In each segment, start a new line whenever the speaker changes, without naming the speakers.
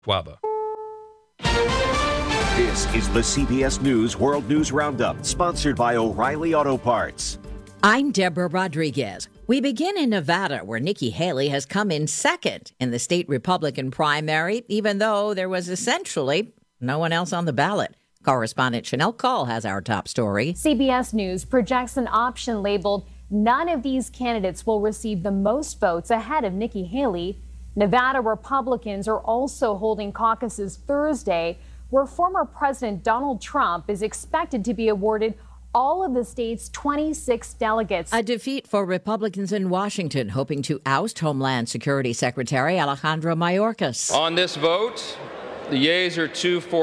weather.
This is the CBS News World News Roundup, sponsored by O'Reilly Auto Parts.
I'm Deborah Rodriguez. We begin in Nevada, where Nikki Haley has come in second in the state Republican primary, even though there was essentially no one else on the ballot. Correspondent Chanel Call has our top story.
CBS News projects an option labeled, "None of these candidates will receive the most votes," ahead of Nikki Haley. Nevada Republicans are also holding caucuses Thursday, where former President Donald Trump is expected to be awarded all of the state's 26 delegates.
A defeat for Republicans in Washington, hoping to oust Homeland Security Secretary Alejandro Mayorkas.
On this vote, the yeas are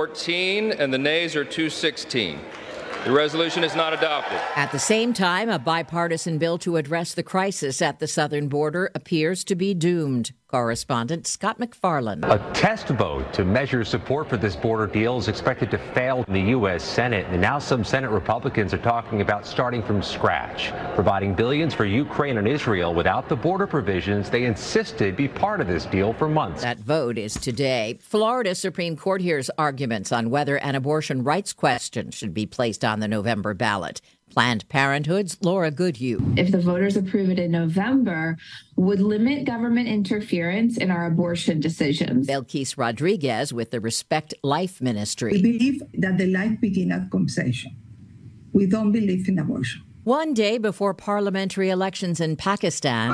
214 and the nays are 216. The resolution is not adopted.
At the same time, a bipartisan bill to address the crisis at the southern border appears to be doomed. Correspondent Scott McFarland.
A test vote to measure support for this border deal is expected to fail in the U.S. Senate. And now some Senate Republicans are talking about starting from scratch, providing billions for Ukraine and Israel without the border provisions they insisted be part of this deal for months.
That vote is today. Florida Supreme Court hears arguments on whether an abortion rights question should be placed on the November ballot. Planned Parenthood's Laura Goodhue.
If the voters approve it in November, would limit government interference in our abortion decisions.
Belkis Rodriguez with the Respect Life Ministry.
We believe that the life begins at conception. We don't believe in abortion.
One day before parliamentary elections in Pakistan,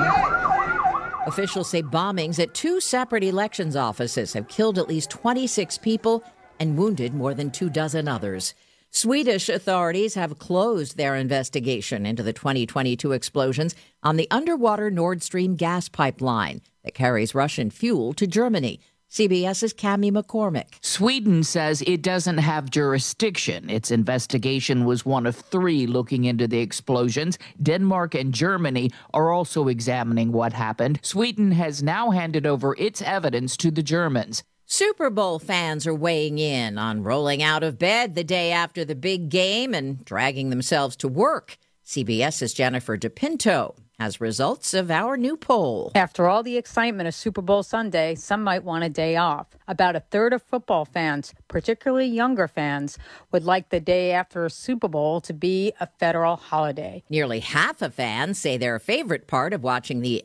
officials say bombings at two separate elections offices have killed at least 26 people and wounded more than 24 others. Swedish authorities have closed their investigation into the 2022 explosions on the underwater Nord Stream gas pipeline that carries Russian fuel to Germany. CBS's Cami McCormick.
Sweden says it doesn't have jurisdiction. Its investigation was one of 3 looking into the explosions. Denmark and Germany are also examining what happened. Sweden has now handed over its evidence to the Germans.
Super Bowl fans are weighing in on rolling out of bed the day after the big game and dragging themselves to work. CBS's Jennifer DePinto has results of our new poll.
After all the excitement of Super Bowl Sunday, some might want a day off. About a third of football fans, particularly younger fans, would like the day after a Super Bowl to be a federal holiday.
Nearly half of fans say their favorite part of watching the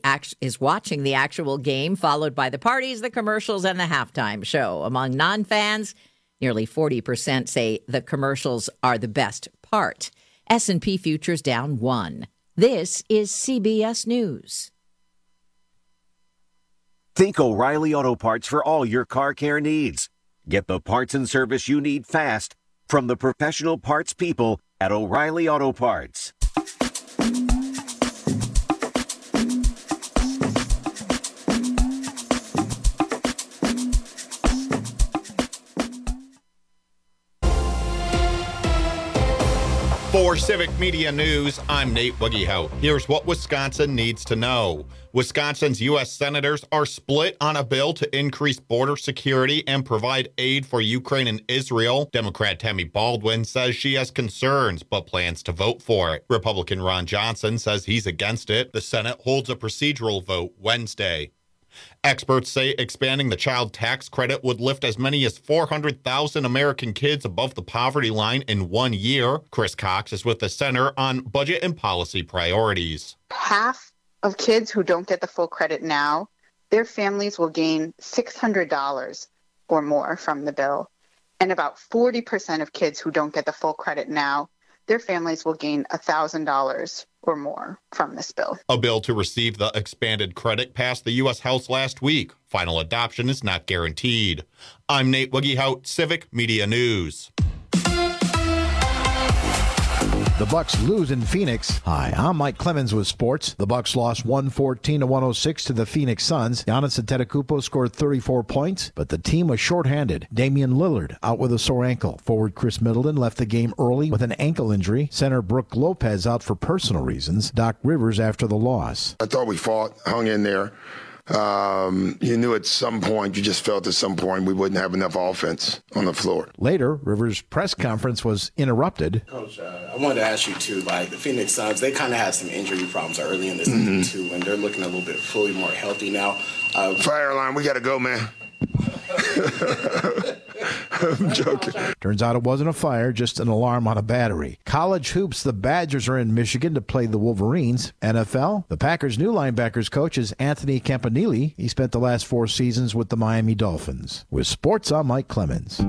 actual game, followed by the parties, the commercials, and the halftime show. Among non-fans, nearly 40% say the commercials are the best part. S&P futures down 1. This is CBS News.
Think O'Reilly Auto Parts for all your car care needs. Get the parts and service you need fast from the professional parts people at O'Reilly Auto Parts.
For Civic Media News, I'm Nate Wiggyhout. Here's what Wisconsin needs to know. Wisconsin's U.S. senators are split on a bill to increase border security and provide aid for Ukraine and Israel. Democrat Tammy Baldwin says she has concerns, but plans to vote for it. Republican Ron Johnson says he's against it. The Senate holds a procedural vote Wednesday. Experts say expanding the child tax credit would lift as many as 400,000 American kids above the poverty line in 1 year. Chris Cox is with the Center on Budget and Policy Priorities.
Half of kids who don't get the full credit now, their families will gain $600 or more from the bill. And about 40% of kids who don't get the full credit now, their families will gain $1,000 or more from this bill.
A bill to receive the expanded credit passed the U.S. House last week. Final adoption is not guaranteed. I'm Nate Wiggyhout, Civic Media News.
The Bucks lose in Phoenix. Hi, I'm Mike Clemens with sports. The Bucks lost 114-106 to the Phoenix Suns. Giannis Antetokounmpo scored 34 points, but the team was shorthanded. Damian Lillard out with a sore ankle. Forward Chris Middleton left the game early with an ankle injury. Center Brooke Lopez out for personal reasons. Doc Rivers after the loss.
I thought we fought, hung in there. You knew at some point, you just felt at some point we wouldn't have enough offense on the floor.
Later, Rivers' press conference was interrupted.
Coach, I wanted to ask you too, the Phoenix Suns, they kind of had some injury problems early in the season too, and they're looking a little bit fully more healthy now.
Fire line, we got to go, man. I'm joking.
Turns out it wasn't a fire, just an alarm on a battery. College hoops, the Badgers are in Michigan to play the Wolverines. NFL, the Packers' new linebackers coach is Anthony Campanile. He spent the last 4 seasons with the Miami Dolphins. With sports, I'm Mike Clemens.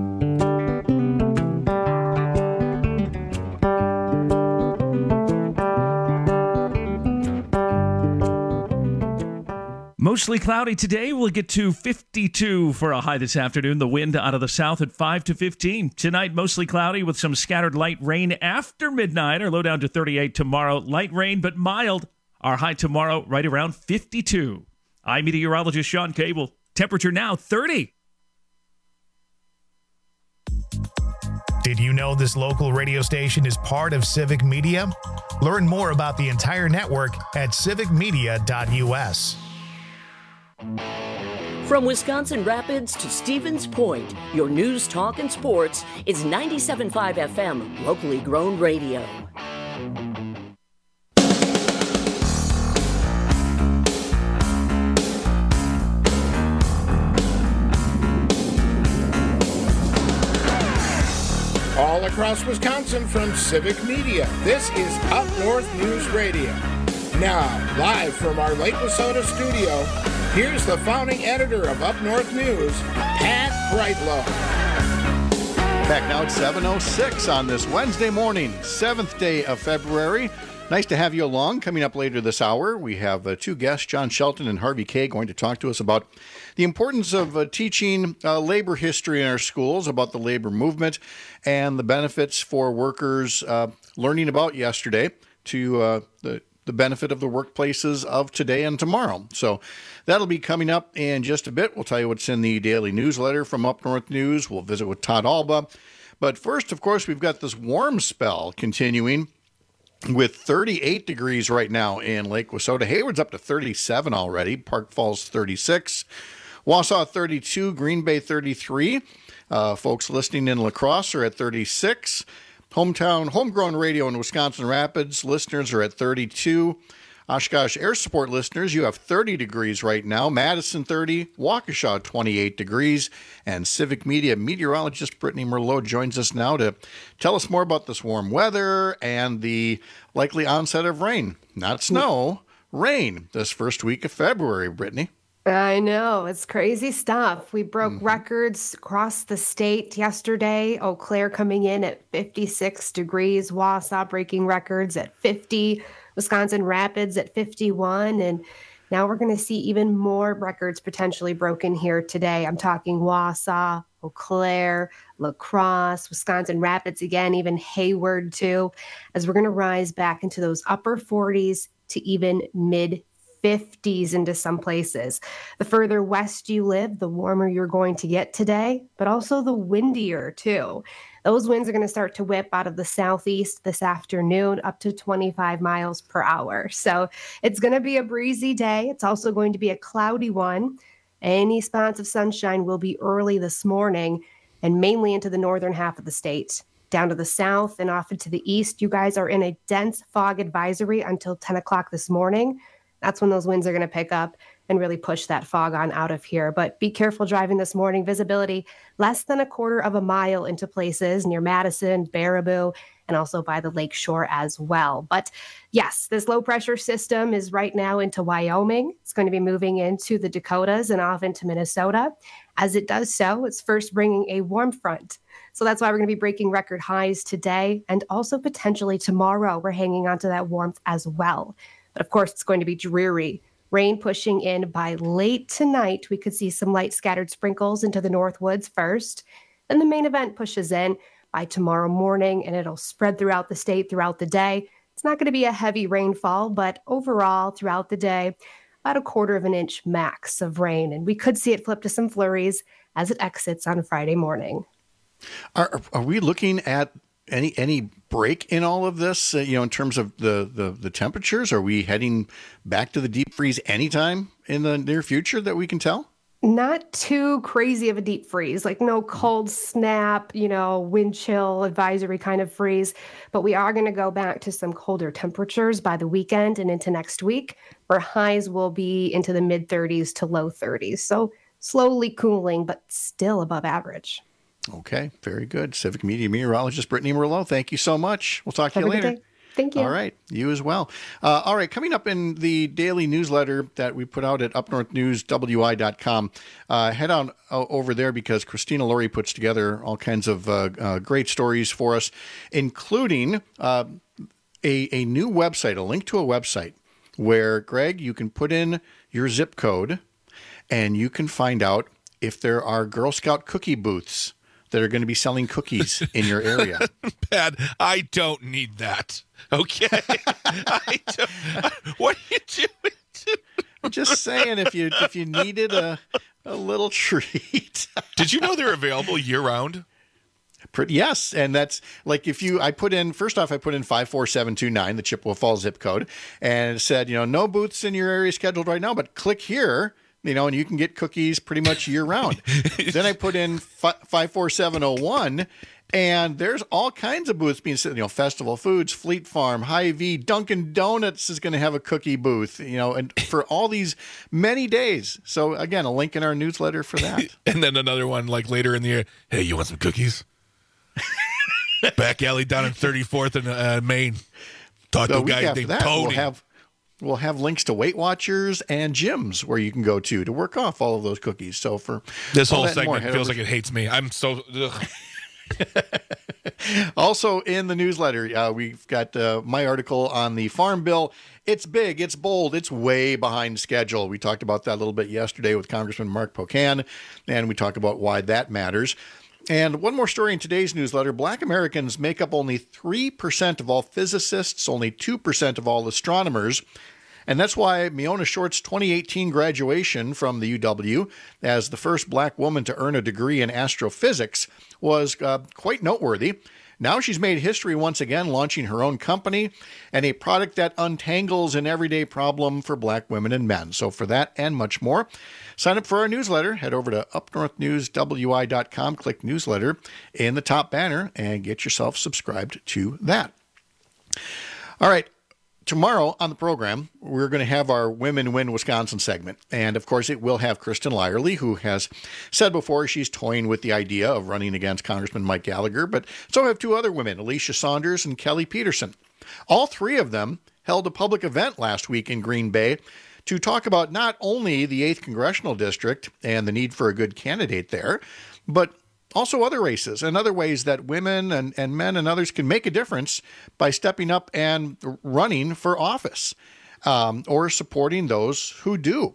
Mostly cloudy today. We'll get to 52 for a high this afternoon. The wind out of the south at 5 to 15. Tonight, mostly cloudy with some scattered light rain after midnight. Our low down to 38 tomorrow. Light rain, but mild. Our high tomorrow right around 52. I'm meteorologist Sean Cable. Temperature now 30.
Did you know this local radio station is part of Civic Media? Learn more about the entire network at civicmedia.us.
From Wisconsin Rapids to Stevens Point, your news, talk, and sports is 97.5 FM, locally grown radio.
All across Wisconsin from Civic Media, this is Up North News Radio. Now, live from our Lake Wissota studio, here's the founding editor of Up North News, Pat Brightlow.
Back now at 7:06 on this Wednesday morning, 7th day of February. Nice to have you along. Coming up later this hour, we have 2 guests, John Shelton and Harvey Kay, going to talk to us about the importance of teaching labor history in our schools, about the labor movement, and the benefits for workers learning about yesterday to the benefit of the workplaces of today and tomorrow. So that'll be coming up in just a bit. We'll tell you what's in the daily newsletter from Up North News. We'll visit with Todd Alba. But first, of course, we've got this warm spell continuing with 38 degrees right now in Lake Wissota. Hayward's up to 37 already. Park Falls 36. Wausau 32. Green Bay 33. Folks listening in La Crosse are at 36. Homegrown radio in Wisconsin Rapids listeners are at 32. Oshkosh Air Support listeners, you have 30 degrees right now. Madison 30, Waukesha 28 degrees. And Civic Media meteorologist Brittany Merlot joins us now to tell us more about this warm weather and the likely onset of rain. Not snow, rain this first week of February, Brittany.
I know. It's crazy stuff. We broke records across the state yesterday. Eau Claire coming in at 56 degrees. Wausau breaking records at 50. Wisconsin Rapids at 51. And now we're going to see even more records potentially broken here today. I'm talking Wausau, Eau Claire, La Crosse, Wisconsin Rapids again, even Hayward too, as we're going to rise back into those upper 40s to even mid 50s into some places. The further west you live, the warmer you're going to get today, but also the windier too. Those winds are going to start to whip out of the southeast this afternoon up to 25 miles per hour. So it's going to be a breezy day. It's also going to be a cloudy one. Any spots of sunshine will be early this morning and mainly into the northern half of the state. Down to the south and off into the east, you guys are in a dense fog advisory until 10 o'clock this morning. That's when those winds are going to pick up and really push that fog on out of here. But be careful driving this morning. Visibility less than a quarter of a mile into places near Madison, Baraboo, and also by the lake shore as well. But yes, this low pressure system is right now into Wyoming. It's going to be moving into the Dakotas and off into Minnesota. As it does so, it's first bringing a warm front. So that's why we're going to be breaking record highs today and also potentially tomorrow. We're hanging on to that warmth as well. But of course, it's going to be dreary. Rain pushing in by late tonight. We could see some light scattered sprinkles into the Northwoods first. Then the main event pushes in by tomorrow morning, and it'll spread throughout the state throughout the day. It's not going to be a heavy rainfall, but overall throughout the day, about a quarter of an inch max of rain. And we could see it flip to some flurries as it exits on Friday morning.
Are we looking at any break in all of this, in terms of the temperatures? Are we heading back to the deep freeze anytime in the near future that we can tell?
Not too crazy of a deep freeze, like no cold snap, wind chill advisory kind of freeze. But we are going to go back to some colder temperatures by the weekend and into next week, where highs will be into the mid 30s to low 30s. So slowly cooling, but still above average.
Okay, very good. Civic Media meteorologist Brittany Merlot, thank you so much. We'll talk to you later.
Thank you.
All right, you as well. All right, coming up in the daily newsletter that we put out at upnorthnewswi.com, head on over there because Christina Laurie puts together all kinds of great stories for us, including a new website, a link to a website where, Greg, you can put in your zip code and you can find out if there are Girl Scout cookie booths that are going to be selling cookies in your area.
Pat, I don't need that. Okay. What are you doing?
I'm just saying, if you needed a little treat.
Did you know they're available year round?
Yes, and that's like I put in 54729, the Chippewa Falls zip code, and it said, no booths in your area scheduled right now, but click here. And you can get cookies pretty much year round. Then I put in 54701, and there's all kinds of booths being set. Festival Foods, Fleet Farm, Hy-Vee, Dunkin' Donuts is going to have a cookie booth. And for all these many days. So again, a link in our newsletter for that.
And then another one like later in the year. Hey, you want some cookies? Back alley down in 34th and Main. Talk to a guy named Tony.
We'll have links to Weight Watchers and gyms where you can go to work off all of those cookies. So for
this whole segment feels like it hates me. I'm so.
Also in the newsletter, we've got my article on the Farm Bill. It's big, it's bold, it's way behind schedule. We talked about that a little bit yesterday with Congressman Mark Pocan, and we talk about why that matters. And one more story in today's newsletter. Black Americans make up only 3% of all physicists, only 2% of all astronomers. And that's why Miona Short's 2018 graduation from the UW as the first black woman to earn a degree in astrophysics was quite noteworthy. Now she's made history once again, launching her own company and a product that untangles an everyday problem for black women and men. So for that and much more, sign up for our newsletter. Head over to upnorthnewswi.com, click newsletter in the top banner, and get yourself subscribed to that. All right. Tomorrow on the program, we're going to have our Women Win Wisconsin segment. And, of course, it will have Kristen Lyerly, who has said before she's toying with the idea of running against Congressman Mike Gallagher. But so have two other women, Alicia Saunders and Kelly Peterson. All three of them held a public event last week in Green Bay to talk about not only the 8th Congressional District and the need for a good candidate there, but also other races and other ways that women and men and others can make a difference by stepping up and running for office or supporting those who do.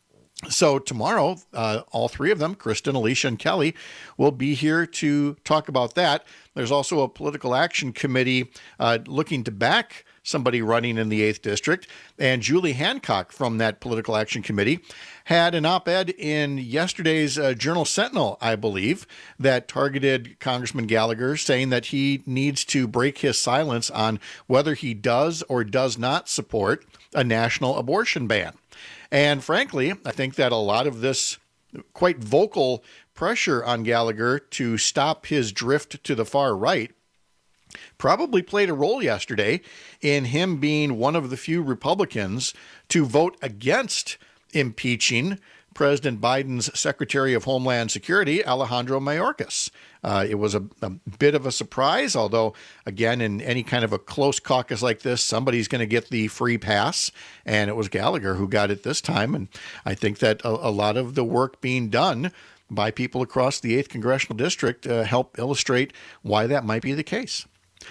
So tomorrow, all three of them, Kristen, Alicia, and Kelly, will be here to talk about that. There's also a political action committee looking to back somebody running in the 8th District. And Julie Hancock from that political action committee had an op-ed in yesterday's Journal Sentinel, I believe, that targeted Congressman Gallagher, saying that he needs to break his silence on whether he does or does not support a national abortion ban. And frankly, I think that a lot of this quite vocal pressure on Gallagher to stop his drift to the far right probably played a role yesterday in him being one of the few Republicans to vote against impeaching President Biden's Secretary of Homeland Security, Alejandro Mayorkas. It was a bit of a surprise, although, again, in any kind of a close caucus like this, somebody's going to get the free pass, and it was Gallagher who got it this time. And I think that a lot of the work being done by people across the 8th Congressional District help illustrate why that might be the case.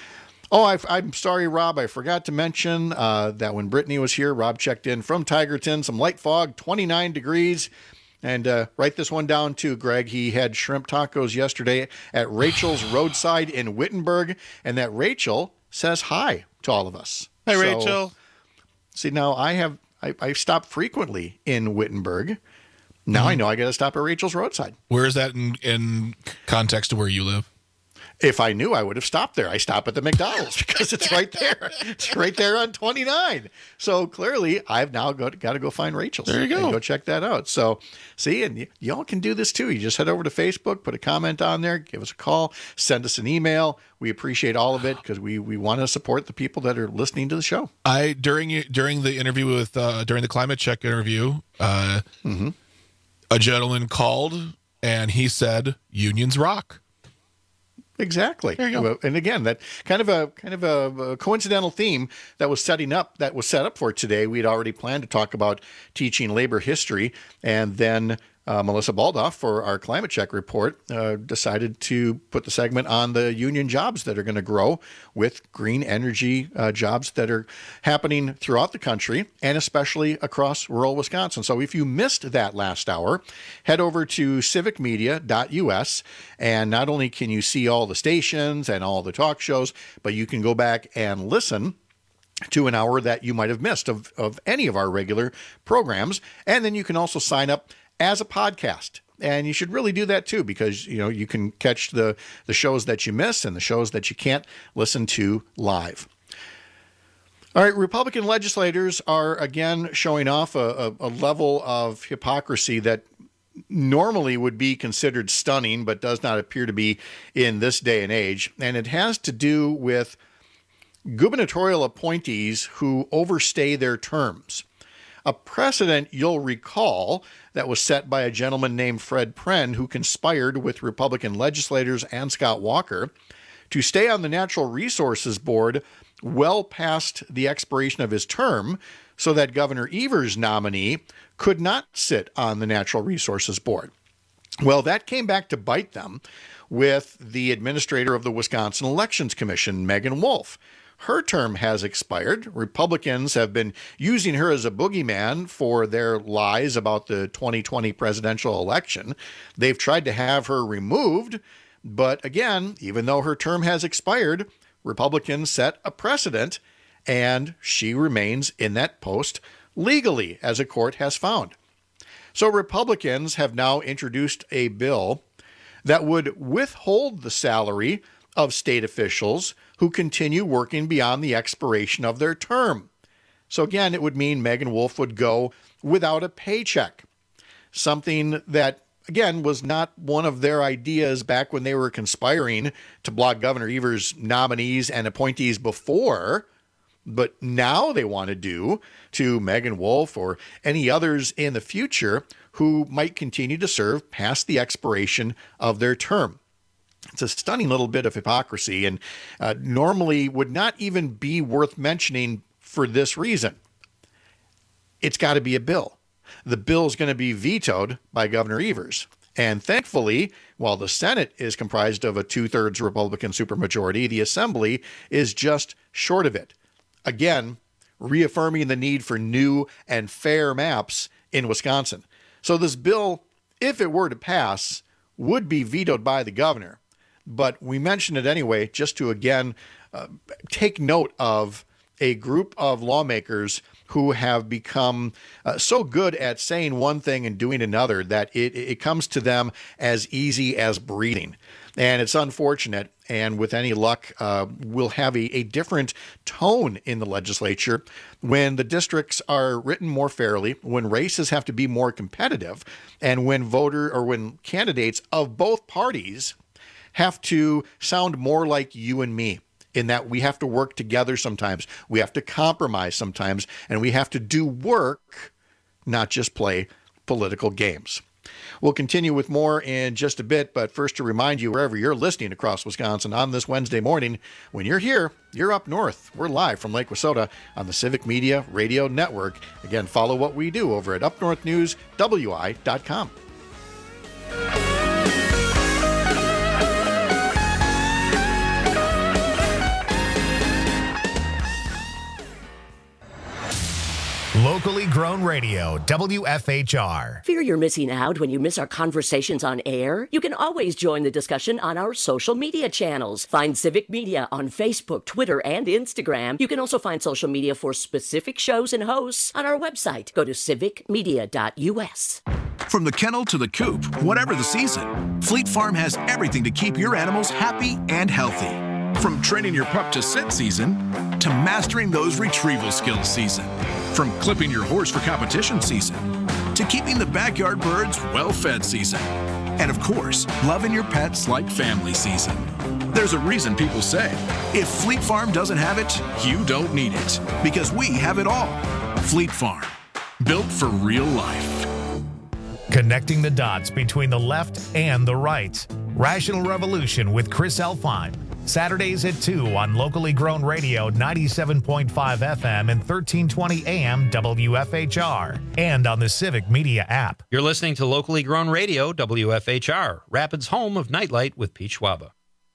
Oh, I'm sorry, Rob. I forgot to mention that when Brittany was here, Rob checked in from Tigerton, some light fog, 29 degrees. And write this one down too, Greg. He had shrimp tacos yesterday at Rachel's Roadside in Wittenberg, and that Rachel says hi to all of us.
Hi, Rachel.
See, now I stop frequently in Wittenberg. Now I know I got to stop at Rachel's Roadside.
Where is that in context to where you live?
If I knew, I would have stopped there. I stop at the McDonald's because it's right there. It's right there on 29. So clearly, I've now got to go find Rachel's.
There you go.
And go check that out. So, see, and y'all can do this too. You just head over to Facebook, put a comment on there, give us a call, send us an email. We appreciate all of it because we want to support the people that are listening to the show.
During the interview with during the climate check interview,
a gentleman called and he said, unions rock.
Exactly.
There you go.
And again, that kind of a coincidental theme that was set up for today. We'd already planned to talk about teaching labor history, and then Melissa Baldoff, for our climate check report, decided to put the segment on the union jobs that are going to grow with green energy jobs that are happening throughout the country and especially across rural Wisconsin. So if you missed that last hour, head over to civicmedia.us, and not only can you see all the stations and all the talk shows, but you can go back and listen to an hour that you might have missed of any of our regular programs. And then you can also sign up as a podcast. And you should really do that too, because you can catch the shows that you miss and the shows that you can't listen to live. All right, Republican legislators are again showing off a level of hypocrisy that normally would be considered stunning, but does not appear to be in this day and age. And it has to do with gubernatorial appointees who overstay their terms. A precedent you'll recall that was set by a gentleman named Fred Prenn, who conspired with Republican legislators and Scott Walker to stay on the Natural Resources Board well past the expiration of his term so that Governor Evers' nominee could not sit on the Natural Resources Board. Well, that came back to bite them with the administrator of the Wisconsin Elections Commission, Megan Wolf. Her term has expired. Republicans have been using her as a boogeyman for their lies about the 2020 presidential election. They've tried to have her removed, but again, even though her term has expired, Republicans set a precedent, and she remains in that post legally, as a court has found. So Republicans have now introduced a bill that would withhold the salary of state officials who continue working beyond the expiration of their term. So again, it would mean Megan Wolf would go without a paycheck, something that, again, was not one of their ideas back when they were conspiring to block Governor Evers' nominees and appointees before, but now they want to do to Megan Wolf or any others in the future who might continue to serve past the expiration of their term. It's a stunning little bit of hypocrisy, and normally would not even be worth mentioning for this reason. It's got to be a bill. The bill is going to be vetoed by Governor Evers. And thankfully, while the Senate is comprised of a 2/3 Republican supermajority, the Assembly is just short of it. Again, reaffirming the need for new and fair maps in Wisconsin. So this bill, if it were to pass, would be vetoed by the governor. But we mention it anyway, just to again take note of a group of lawmakers who have become so good at saying one thing and doing another that it comes to them as easy as breathing. And it's unfortunate. And with any luck, we'll have a different tone in the legislature when the districts are written more fairly, when races have to be more competitive, and when candidates of both parties have to sound more like you and me, in that we have to work together sometimes, we have to compromise sometimes, and we have to do work, not just play political games. We'll continue with more in just a bit, but first to remind you, wherever you're listening across Wisconsin on this Wednesday morning, when you're here, you're up north. We're live from Lake Wissota on the Civic Media Radio Network. Again, follow what we do over at upnorthnewswi.com.
Locally grown radio, WFHR.
Fear you're missing out when you miss our conversations on air? You can always join the discussion on our social media channels. Find Civic Media on Facebook, Twitter, and Instagram. You can also find social media for specific shows and hosts on our website. Go to civicmedia.us.
From the kennel to the coop, whatever the season, Fleet Farm has everything to keep your animals happy and healthy. From training your pup to sit season to mastering those retrieval skills season. From clipping your horse for competition season to keeping the backyard birds well-fed season. And of course, loving your pets like family season. There's a reason people say, if Fleet Farm doesn't have it, you don't need it. Because we have it all. Fleet Farm, built for real life.
Connecting the dots between the left and the right. Rational Revolution with Chris Elfine. Saturdays at 2 on locally grown radio 97.5 FM and 1320 AM WFHR. And on the Civic Media app.
You're listening to locally grown radio WFHR, Rapids' home of Nightlight with Pete Schwaba.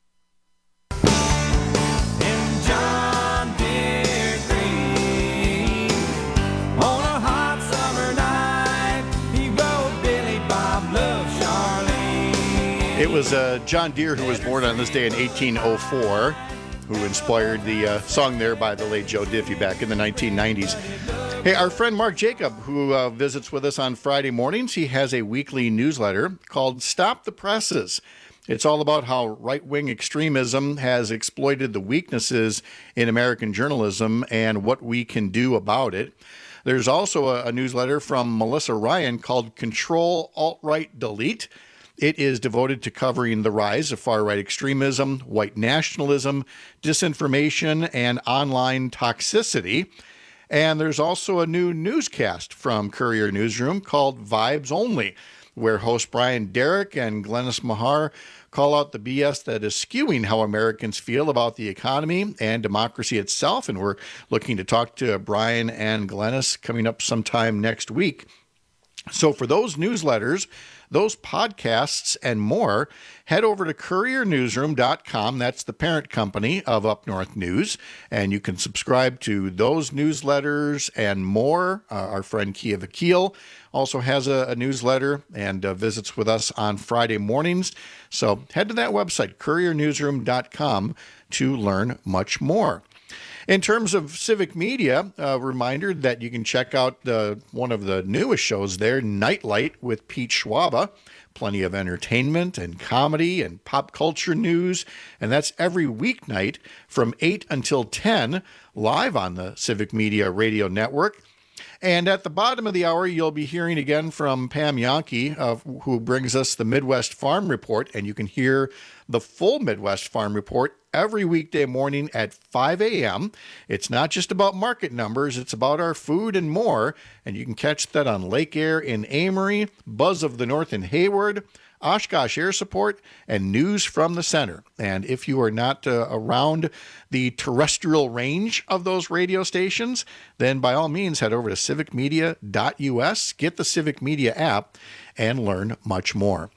It was John Deere who was born on this day in 1804, who inspired the song there by the late Joe Diffie back in the 1990s. Hey, our friend Mark Jacob, who visits with us on Friday mornings, he has a weekly newsletter called Stop the Presses. It's all about how right-wing extremism has exploited the weaknesses in American journalism and what we can do about it. There's also a newsletter from Melissa Ryan called Control, Alt-Right, Delete. It is devoted to covering the rise of far-right extremism, white nationalism, disinformation, and online toxicity. And there's also a new newscast from Courier Newsroom called Vibes Only, where host Brian Derrick and Glennis Mahar call out the BS that is skewing how Americans feel about the economy and democracy itself. And we're looking to talk to Brian and Glennis coming up sometime next week. So for those newsletters, those podcasts, and more, head over to couriernewsroom.com. That's the parent company of Up North News. And you can subscribe to those newsletters and more. Our friend Kia Vakil also has a newsletter and visits with us on Friday mornings. So head to that website, couriernewsroom.com, to learn much more. In terms of Civic Media, a reminder that you can check out one of the newest shows there, Nightlight with Pete Schwaba. Plenty of entertainment and comedy and pop culture news. And that's every weeknight from 8 until 10, live on the Civic Media Radio Network. And at the bottom of the hour, you'll be hearing again from Pam Yankee, who brings us the Midwest Farm Report. And you can hear the full Midwest Farm Report every weekday morning at 5 a.m. It's not just about market numbers, it's about our food and more. And you can catch that on Lake Air in Amory, Buzz of the North in Hayward, Oshkosh Air Support, and News from the Center. And if you are not around the terrestrial range of those radio stations, then by all means head over to civicmedia.us, get the Civic Media app, and learn much more.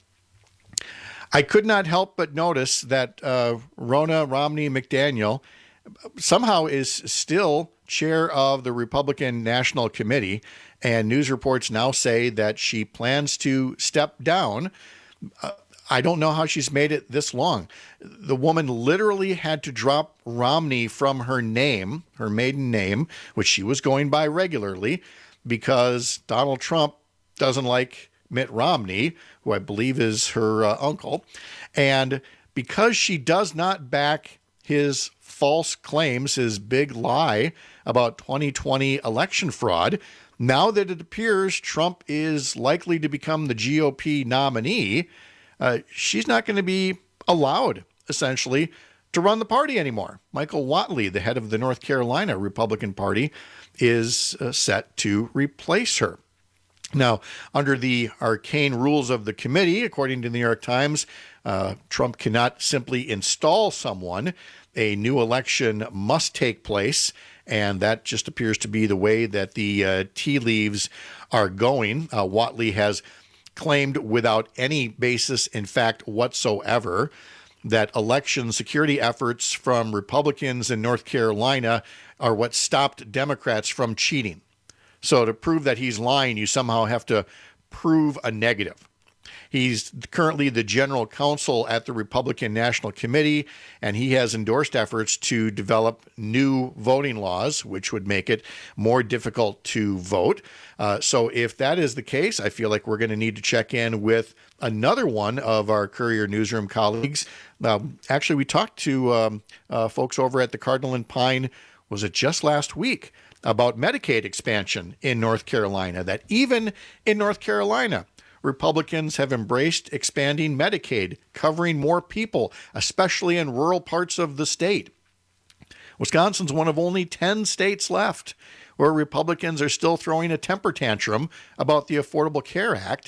I could not help but notice that Ronna Romney McDaniel somehow is still chair of the Republican National Committee, and news reports now say that she plans to step down. I don't know how she's made it this long. The woman literally had to drop Romney from her name, her maiden name, which she was going by regularly, because Donald Trump doesn't like Mitt Romney, who I believe is her uncle. And because she does not back his false claims, his big lie about 2020 election fraud, now that it appears Trump is likely to become the GOP nominee, she's not going to be allowed, essentially, to run the party anymore. Michael Whatley, the head of the North Carolina Republican Party, is set to replace her. Now, under the arcane rules of the committee, according to the New York Times, Trump cannot simply install someone. A new election must take place, and that just appears to be the way that the tea leaves are going. Whatley has claimed without any basis in fact whatsoever that election security efforts from Republicans in North Carolina are what stopped Democrats from cheating. So to prove that he's lying, you somehow have to prove a negative. He's currently the general counsel at the Republican National Committee, and he has endorsed efforts to develop new voting laws, which would make it more difficult to vote. So if that is the case, I feel like we're going to need to check in with another one of our Courier Newsroom colleagues. Actually, we talked to folks over at the Cardinal and Pine, was it just last week, about Medicaid expansion in North Carolina, that even in North Carolina, Republicans have embraced expanding Medicaid, covering more people, especially in rural parts of the state. Wisconsin's one of only 10 states left where Republicans are still throwing a temper tantrum about the Affordable Care Act,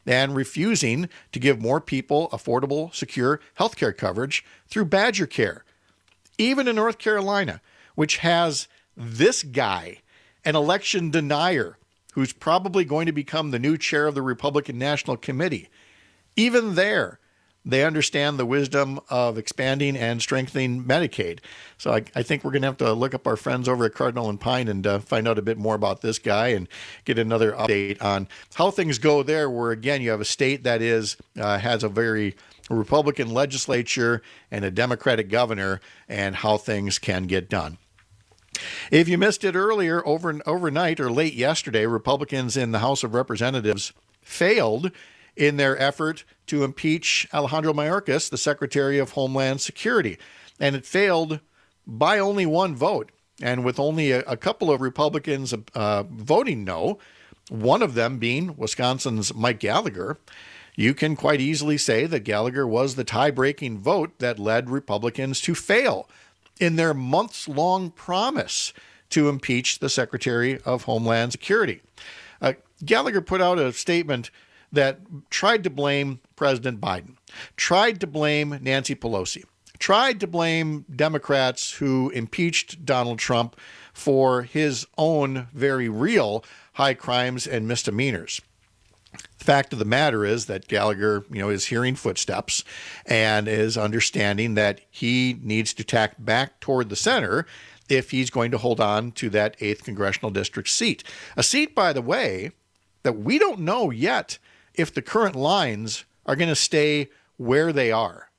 and refusing to give more people affordable, secure health care coverage through Badger Care. Even in North Carolina, which has this guy, an election denier, who's probably going to become the new chair of the Republican National Committee, even there, they understand the wisdom of expanding and strengthening Medicaid. So I think we're going to have to look up our friends over at Cardinal and Pine and find out a bit more about this guy and get another update on how things go there, where, again, you have a state that has a very Republican legislature and a Democratic governor, and how things can get done. If you missed it earlier, overnight or late yesterday, Republicans in the House of Representatives failed in their effort to impeach Alejandro Mayorkas, the Secretary of Homeland Security. And it failed by only one vote. And with only a couple of Republicans voting no, one of them being Wisconsin's Mike Gallagher, you can quite easily say that Gallagher was the tie-breaking vote that led Republicans to fail in their months-long promise to impeach the Secretary of Homeland Security. Gallagher put out a statement that tried to blame President Biden, tried to blame Nancy Pelosi, tried to blame Democrats who impeached Donald Trump for his own very real high crimes and misdemeanors. The fact of the matter is that Gallagher, is hearing footsteps and is understanding that he needs to tack back toward the center if he's going to hold on to that 8th Congressional District seat. A seat, by the way, that we don't know yet if the current lines are going to stay where they are.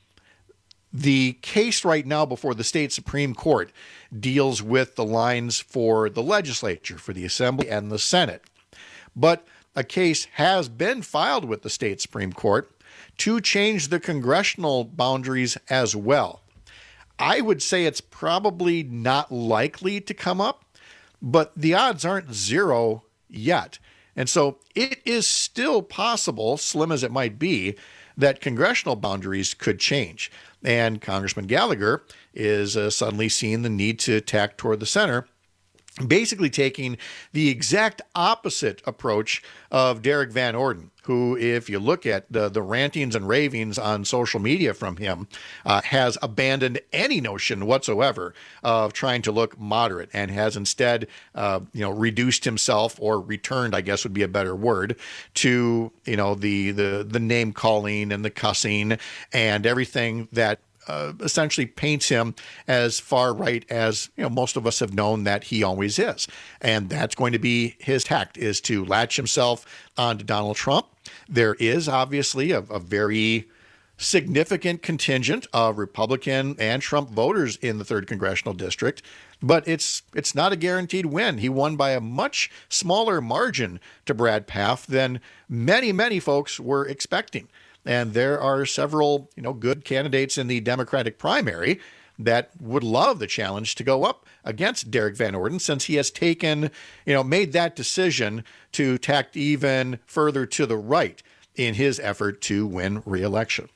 The case right now before the state Supreme Court deals with the lines for the legislature, for the Assembly and the Senate. But a case has been filed with the state Supreme Court to change the congressional boundaries as well. I would say it's probably not likely to come up, but the odds aren't zero yet. And so it is still possible, slim as it might be, that congressional boundaries could change. And Congressman Gallagher is suddenly seeing the need to tack toward the center, basically taking the exact opposite approach of Derek Van Orden, who, if you look at the rantings and ravings on social media from him, has abandoned any notion whatsoever of trying to look moderate and has instead, reduced himself, or returned, I guess would be a better word, to, the name calling and the cussing and everything that essentially paints him as far right as most of us have known that he always is. And that's going to be his tact, is to latch himself onto Donald Trump. There is obviously a very significant contingent of Republican and Trump voters in the 3rd Congressional District, but it's not a guaranteed win. He won by a much smaller margin to Brad Pfaff than many, many folks were expecting. And there are several, good candidates in the Democratic primary that would love the challenge to go up against Derek Van Orden, since he has taken, made that decision to tack even further to the right in his effort to win re-election.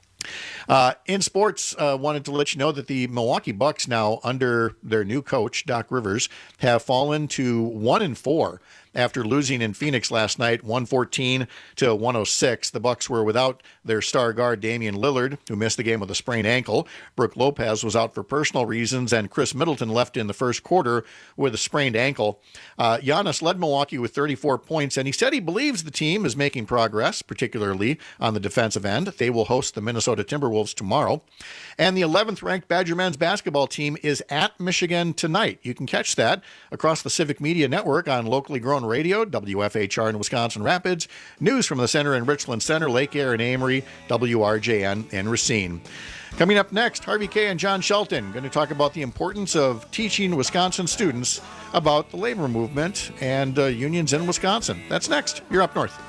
In sports, wanted to let you know that the Milwaukee Bucks, now under their new coach, Doc Rivers, have fallen to 1-4 after losing in Phoenix last night, 114-106. The Bucks were without their star guard Damian Lillard, who missed the game with a sprained ankle. Brook Lopez was out for personal reasons, and Chris Middleton left in the first quarter with a sprained ankle. Giannis led Milwaukee with 34 points, and he said he believes the team is making progress, particularly on the defensive end. They will host the Minnesota Timberwolves tomorrow. And the 11th-ranked Badger men's basketball team is at Michigan tonight. You can catch that across the Civic Media Network on locally grown radio, WFHR in Wisconsin Rapids, news from the center in Richland Center, Lake Air and Amory, WRJN in Racine. Coming up next, Harvey Kaye and John Shelton going to talk about the importance of teaching Wisconsin students about the labor movement and unions in Wisconsin. That's next. You're Up North.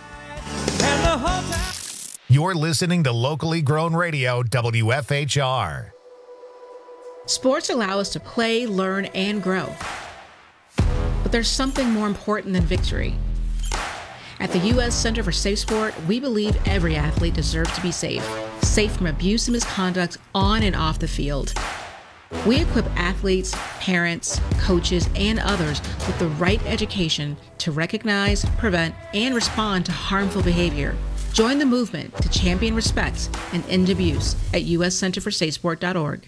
You're listening to locally grown radio, WFHR.
Sports allow us to play, learn, and grow. But there's something more important than victory. At the U.S. Center for Safe Sport, we believe every athlete deserves to be safe. Safe from abuse and misconduct on and off the field. We equip athletes, parents, coaches, and others with the right education to recognize, prevent, and respond to harmful behavior. Join the movement to champion respect and end abuse at uscenterforstatesport.org.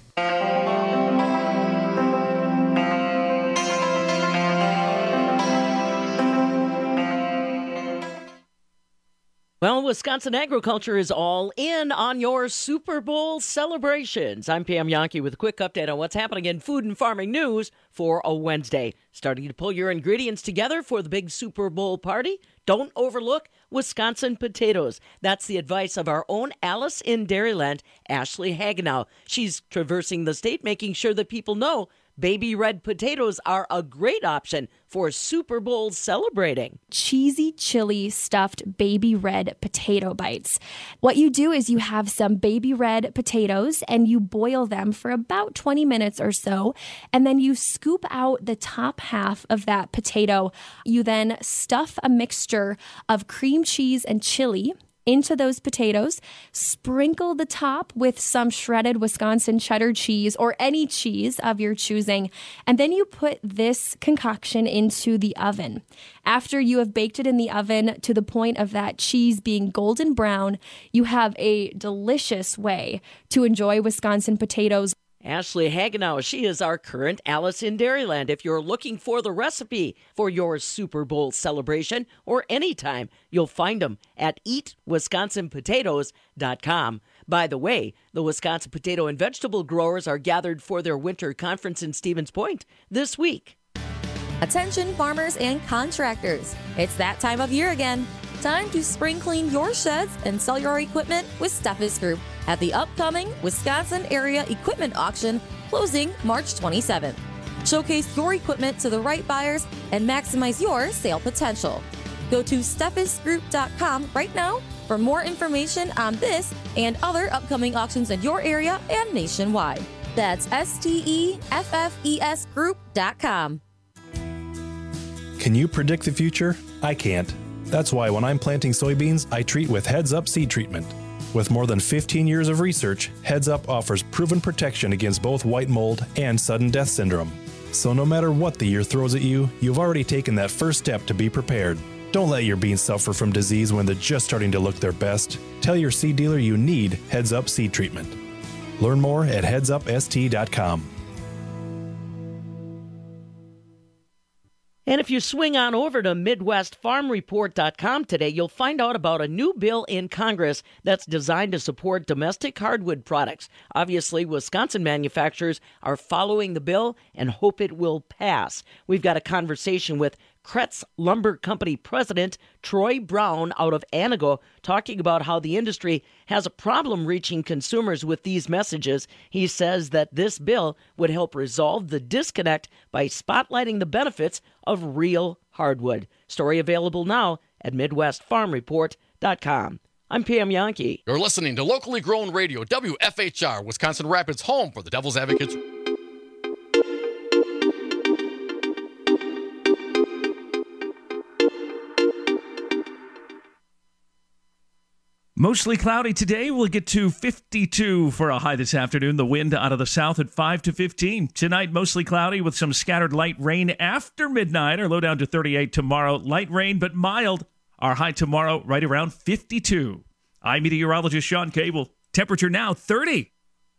Well, Wisconsin agriculture is all in on your Super Bowl celebrations. I'm Pam Yankee with a quick update on what's happening in food and farming news for a Wednesday. Starting to pull your ingredients together for the big Super Bowl party? Don't overlook Wisconsin potatoes. That's the advice of our own Alice in Dairyland, Ashley Hagenow. She's traversing the state, making sure that people know baby red potatoes are a great option for Super Bowl celebrating.
Cheesy chili stuffed baby red potato bites. What you do is you have some baby red potatoes and you boil them for about 20 minutes or so, and then you scoop out the top half of that potato. You then stuff a mixture of cream cheese and chili into those potatoes, sprinkle the top with some shredded Wisconsin cheddar cheese or any cheese of your choosing, and then you put this concoction into the oven. After you have baked it in the oven to the point of that cheese being golden brown, you have a delicious way to enjoy Wisconsin potatoes.
Ashley Hagenow, she is our current Alice in Dairyland. If you're looking for the recipe for your Super Bowl celebration or anytime, you'll find them at eatwisconsinpotatoes.com. By the way, the Wisconsin potato and vegetable growers are gathered for their winter conference in Stevens Point this week.
Attention farmers and contractors. It's that time of year again. Time to spring clean your sheds and sell your equipment with Steffes Group at the upcoming Wisconsin Area Equipment Auction closing March 27th. Showcase your equipment to the right buyers and maximize your sale potential. Go to steffesgroup.com right now for more information on this and other upcoming auctions in your area and nationwide. That's STEFFES Group.com.
Can you predict the future? I can't. That's why when I'm planting soybeans, I treat with Heads Up seed treatment. With more than 15 years of research, Heads Up offers proven protection against both white mold and sudden death syndrome. So no matter what the year throws at you, you've already taken that first step to be prepared. Don't let your beans suffer from disease when they're just starting to look their best. Tell your seed dealer you need Heads Up seed treatment. Learn more at headsupst.com.
And if you swing on over to MidwestFarmReport.com today, you'll find out about a new bill in Congress that's designed to support domestic hardwood products. Obviously, Wisconsin manufacturers are following the bill and hope it will pass. We've got a conversation with Kretz Lumber Company President Troy Brown out of Anago, talking about how the industry has a problem reaching consumers with these messages. He says that this bill would help resolve the disconnect by spotlighting the benefits of real hardwood. Story available now at MidwestFarmReport.com. I'm Pam Yankee.
You're listening to locally grown radio, WFHR, Wisconsin Rapids, home for the Devil's Advocates.
Mostly cloudy today. We'll get to 52 for a high this afternoon. The wind out of the south at 5 to 15. Tonight, mostly cloudy with some scattered light rain after midnight. Our low down to 38 tomorrow. Light rain, but mild. Our high tomorrow right around 52. I'm meteorologist Sean Cable. Temperature now 30.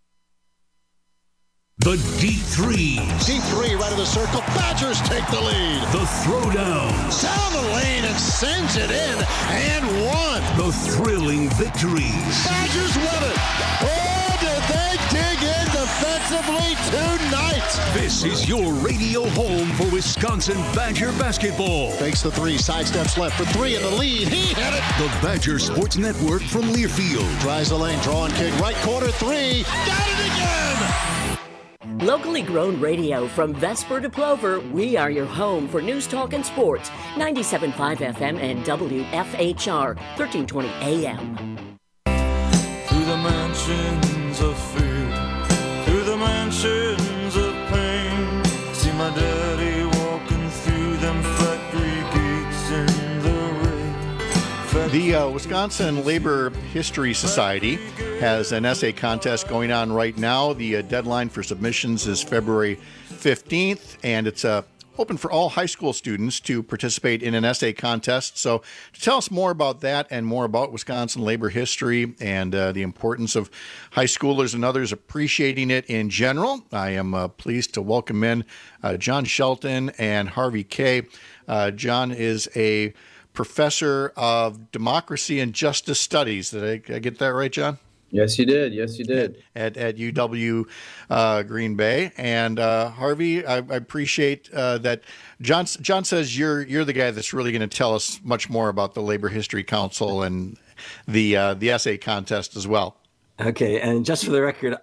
The deep threes.
Deep three, right of the circle. Badgers take the lead.
The throwdowns.
Down the lane and sends it in and one.
The thrilling victories.
Badgers win it. Oh, did they dig in defensively tonight?
This is your radio home for Wisconsin Badger basketball.
Fakes the three, sidesteps left for three in the lead. He hit it.
The Badger Sports Network from Learfield.
Tries the lane, draw and kick, right corner three. Got it again.
Locally grown radio from Vesper to Plover, we are your home for news, talk, and sports. 97.5 FM and WFHR, 1320 AM.
Through the mansions of fear, through the mansions of pain, see my daddy walking through them factory gates in the rain.
The Wisconsin Labor History Society has an essay contest going on right now. The deadline for submissions is February 15th, and it's open for all high school students to participate in an essay contest. So to tell us more about that and more about Wisconsin labor history and the importance of high schoolers and others appreciating it in general, I am pleased to welcome in John Shelton and Harvey Kaye. John is a professor of democracy and justice studies. Did I get that right, John?
Yes, you did. Yes, you did.
At UW Green Bay. And Harvey, I appreciate that. John says you're the guy that's really going to tell us much more about the Labor History Council and the essay contest as well.
Okay, and just for the record,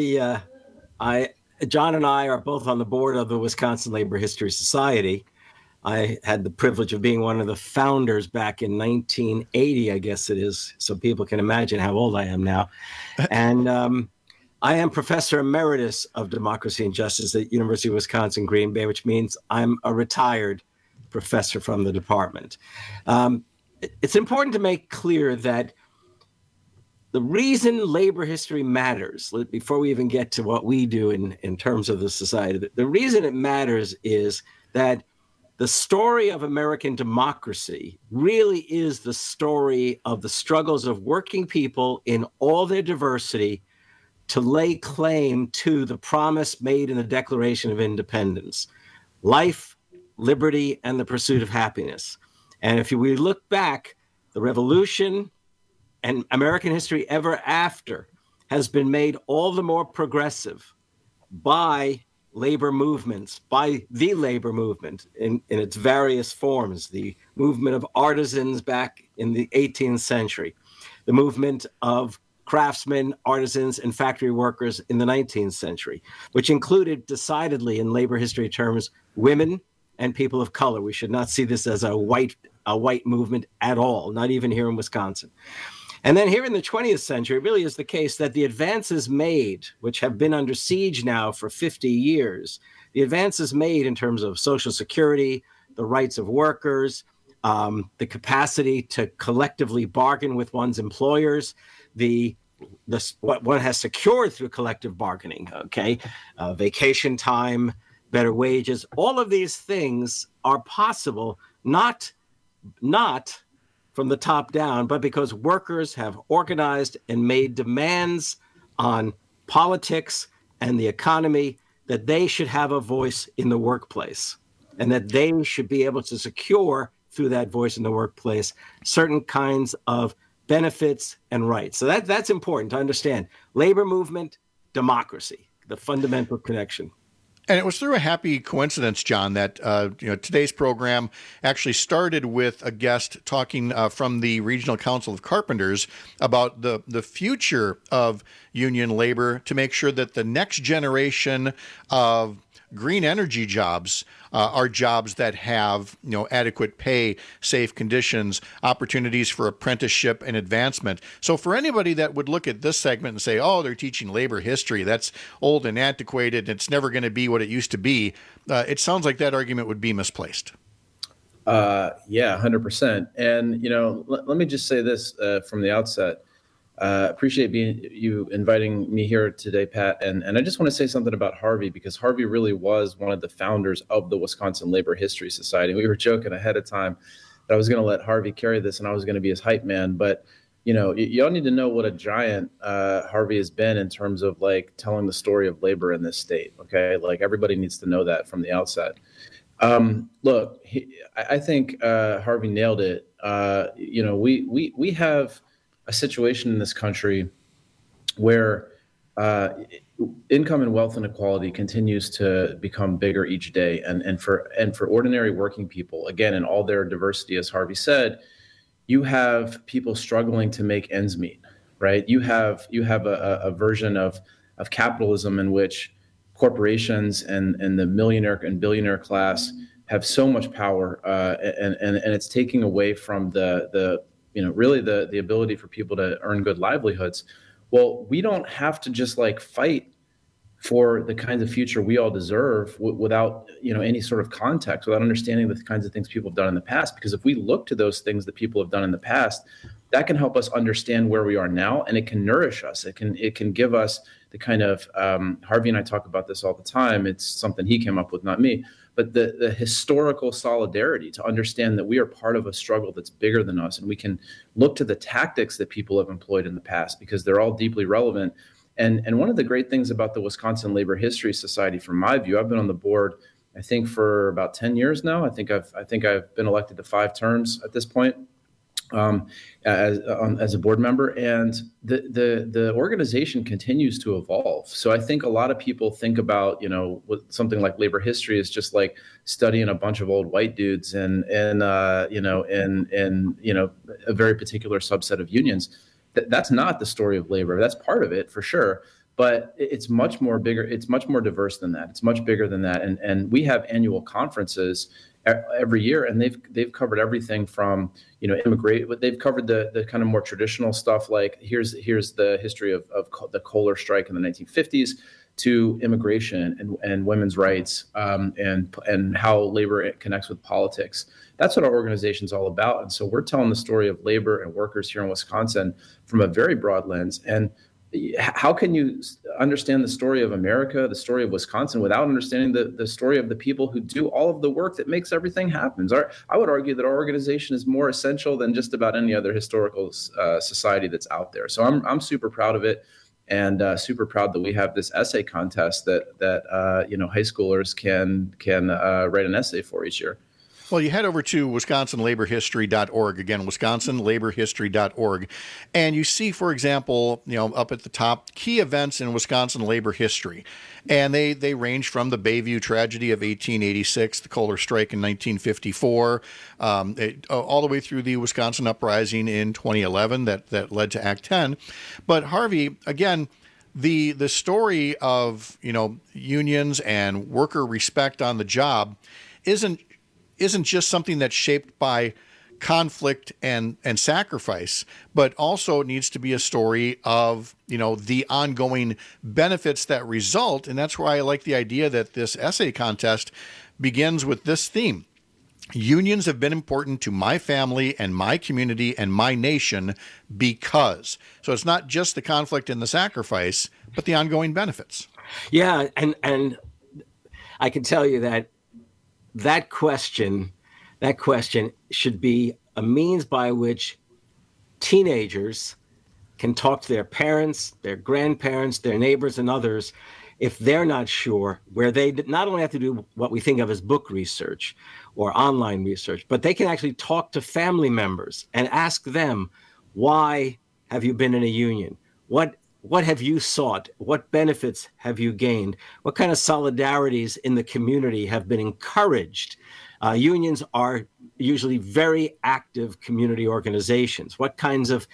John and I are both on the board of the Wisconsin Labor History Society. I had the privilege of being one of the founders back in 1980, I guess it is, so people can imagine how old I am now. And I am Professor Emeritus of Democracy and Justice at University of Wisconsin Green Bay, which means I'm a retired professor from the department. It's important to make clear that the reason labor history matters, before we even get to what we do in terms of the society, the reason it matters is that the story of American democracy really is the story of the struggles of working people in all their diversity to lay claim to the promise made in the Declaration of Independence: life, liberty, and the pursuit of happiness. And if we look back, the revolution and American history ever after has been made all the more progressive by labor movements, by the labor movement in its various forms, the movement of artisans back in the 18th century, the movement of craftsmen, artisans, and factory workers in the 19th century, which included decidedly in labor history terms, women and people of color. We should not see this as a white movement at all, not even here in Wisconsin. And then here in the 20th century, it really is the case that the advances made, which have been under siege now for 50 years, the advances made in terms of Social Security, the rights of workers, the capacity to collectively bargain with one's employers, what one has secured through collective bargaining, vacation time, better wages, all of these things are possible, not from the top down, but because workers have organized and made demands on politics and the economy that they should have a voice in the workplace and that they should be able to secure through that voice in the workplace certain kinds of benefits and rights. So that's important to understand. Labor movement, democracy, the fundamental connection.
And it was through a happy coincidence, John, that today's program actually started with a guest talking from the Regional Council of Carpenters about the future of union labor to make sure that the next generation of green energy jobs are jobs that have adequate pay, safe conditions, opportunities for apprenticeship and advancement. So for anybody that would look at this segment and say, oh, they're teaching labor history, that's old and antiquated, it's never going to be what it used to be, it sounds like that argument would be misplaced.
Yeah, 100%. And let me just say this from the outset. Appreciate you inviting me here today, Pat. And I just want to say something about Harvey, because Harvey really was one of the founders of the Wisconsin Labor History Society. We were joking ahead of time that I was going to let Harvey carry this and I was going to be his hype man. But, y'all need to know what a giant Harvey has been in terms of telling the story of labor in this state. Okay. Everybody needs to know that from the outset. Look, I think Harvey nailed it. We have a situation in this country where income and wealth inequality continues to become bigger each day. And for ordinary working people, again, in all their diversity, as Harvey said, you have people struggling to make ends meet, right? You have a version of capitalism in which corporations and the millionaire and billionaire class have so much power, and it's taking away from really the ability for people to earn good livelihoods. Well, we don't have to just fight for the kinds of future we all deserve without, any sort of context, without understanding the kinds of things people have done in the past. Because if we look to those things that people have done in the past, that can help us understand where we are now, and it can nourish us. It can give us the kind of, Harvey and I talk about this all the time. It's something he came up with, not me, but the historical solidarity to understand that we are part of a struggle that's bigger than us. And we can look to the tactics that people have employed in the past because they're all deeply relevant. And one of the great things about the Wisconsin Labor History Society, from my view, I've been on the board, I think, for about 10 years now. I think I've been elected to 5 terms at this point as a board member, and the organization continues to evolve. So I think a lot of people think about, something like labor history is just like studying a bunch of old white dudes and a very particular subset of unions. That's not the story of labor. That's part of it for sure, but it's much more bigger. It's much more diverse than that. It's much bigger than that. And we have annual conferences every year, and they've covered everything from, immigrate, but they've covered the kind of more traditional stuff, like here's the history of the Kohler strike in the 1950s to immigration and women's rights, and how labor connects with politics. That's what our organization's all about. And so we're telling the story of labor and workers here in Wisconsin from a very broad lens. And how can you understand the story of America, the story of Wisconsin, without understanding the story of the people who do all of the work that makes everything happen? I would argue that our organization is more essential than just about any other historical society that's out there. So I'm super proud of it, and super proud that we have this essay contest that high schoolers can write an essay for each year.
Well, you head over to wisconsinlaborhistory.org, again, wisconsinlaborhistory.org, and you see, for example, up at the top, key events in Wisconsin labor history. And they range from the Bayview tragedy of 1886, the Kohler strike in 1954, all the way through the Wisconsin uprising in 2011 that led to Act 10. But Harvey, again, the story of, unions and worker respect on the job isn't just something that's shaped by conflict and sacrifice, but also needs to be a story of, the ongoing benefits that result. And that's why I like the idea that this essay contest begins with this theme. Unions have been important to my family and my community and my nation because. So it's not just the conflict and the sacrifice, but the ongoing benefits.
Yeah, and I can tell you that question should be a means by which teenagers can talk to their parents, their grandparents, their neighbors, and others if they're not sure, where they not only have to do what we think of as book research or online research, but they can actually talk to family members and ask them, why have you been in a union? What have you sought? What benefits have you gained? What kind of solidarities in the community have been encouraged? Unions are usually very active community organizations. In what kinds of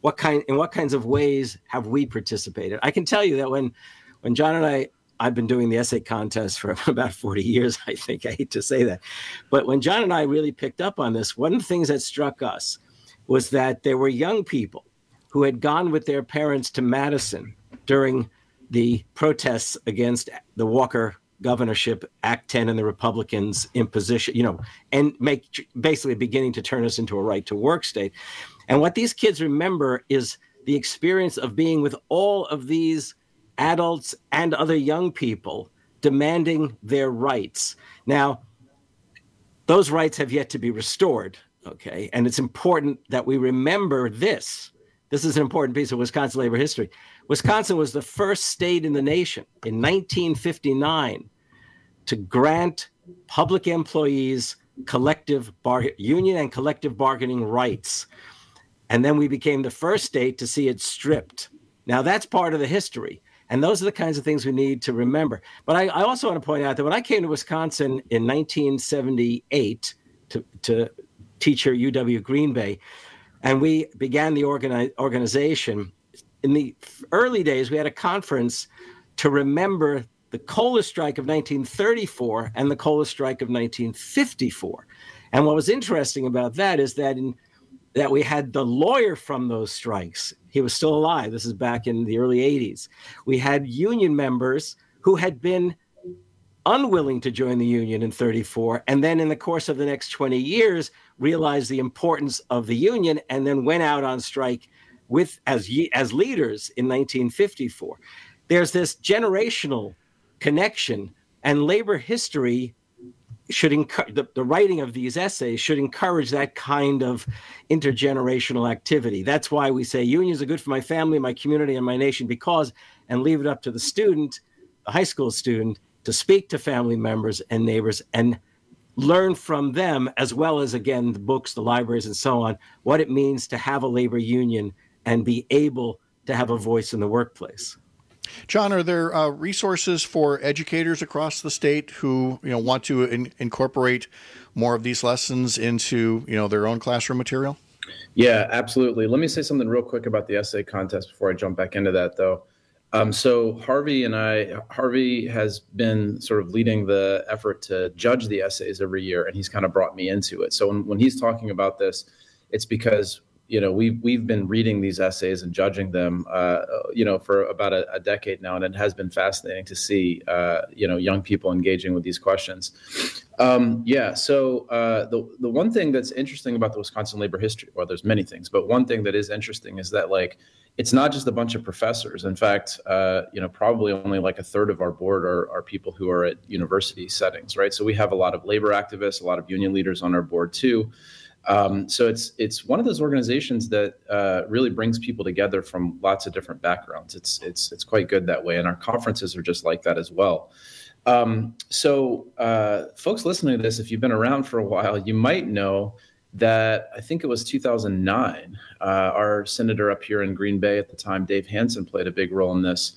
ways have we participated? I can tell you that when John and I've been doing the essay contest for about 40 years, I think. I hate to say that. But when John and I really picked up on this, one of the things that struck us was that there were young people who had gone with their parents to Madison during the protests against the Walker governorship, Act 10, and the Republicans' imposition, and basically beginning to turn us into a right-to-work state. And what these kids remember is the experience of being with all of these adults and other young people demanding their rights. Now, those rights have yet to be restored, okay? And it's important that we remember this. This is an important piece of Wisconsin labor history. Wisconsin was the first state in the nation in 1959 to grant public employees union and collective bargaining rights. And then we became the first state to see it stripped. Now, that's part of the history. And those are the kinds of things we need to remember. But I also want to point out that when I came to Wisconsin in 1978 to teach here at UW Green Bay, and we began the organization, in the early days, we had a conference to remember the Kohler strike of 1934 and the Kohler strike of 1954. And what was interesting about that is that we had the lawyer from those strikes. He was still alive. This is back in the early 80s. We had union members who had been unwilling to join the union in 34, and then in the course of the next 20 years realized the importance of the union, and then went out on strike as leaders in 1954. There's this generational connection, and labor history should encourage the writing of these essays should encourage that kind of intergenerational activity. That's why we say unions are good for my family, my community, and my nation, because, and leave it up to the student, the high school student, to speak to family members and neighbors and learn from them, as well as, again, the books, the libraries, and so on, what it means to have a labor union and be able to have a voice in the workplace.
John, are there resources for educators across the state who want to incorporate more of these lessons into their own classroom material?
Yeah, absolutely. Let me say something real quick about the essay contest before I jump back into that, though. So Harvey has been sort of leading the effort to judge the essays every year, and he's kind of brought me into it. So when he's talking about this, it's because we've been reading these essays and judging them, for about a decade now, and it has been fascinating to see, young people engaging with these questions. So the one thing that's interesting about the Wisconsin labor history, well, there's many things, but one thing that is interesting is that it's not just a bunch of professors. In fact, probably only like a third of our board are people who are at university settings, right? So we have a lot of labor activists, a lot of union leaders on our board too. So it's one of those organizations that really brings people together from lots of different backgrounds. It's quite good that way, and our conferences are just like that as well. Folks listening to this, if you've been around for a while, you might know that I think it was 2009. Our senator up here in Green Bay at the time, Dave Hansen, played a big role in this.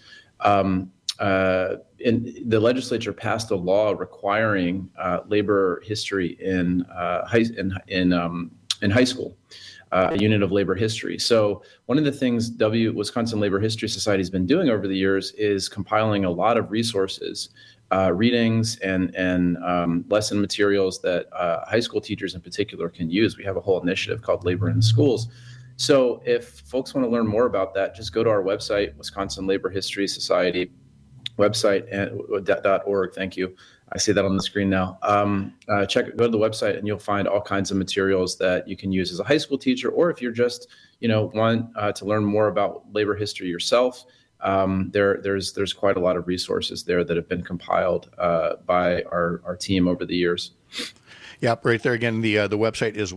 The legislature passed a law requiring labor history in high school, a unit of labor history. So one of the things Wisconsin Labor History Society has been doing over the years is compiling a lot of resources, readings and lesson materials that high school teachers in particular can use. We have a whole initiative called Labor in the Schools. So if folks want to learn more about that, just go to our website, Wisconsin Labor History Society website .org. Thank you. I see that on the screen now. Go to the website and you'll find all kinds of materials that you can use as a high school teacher, or if you're just, want to learn more about labor history yourself. There's quite a lot of resources there that have been compiled by our team over the years.
Yep, right there again. The website is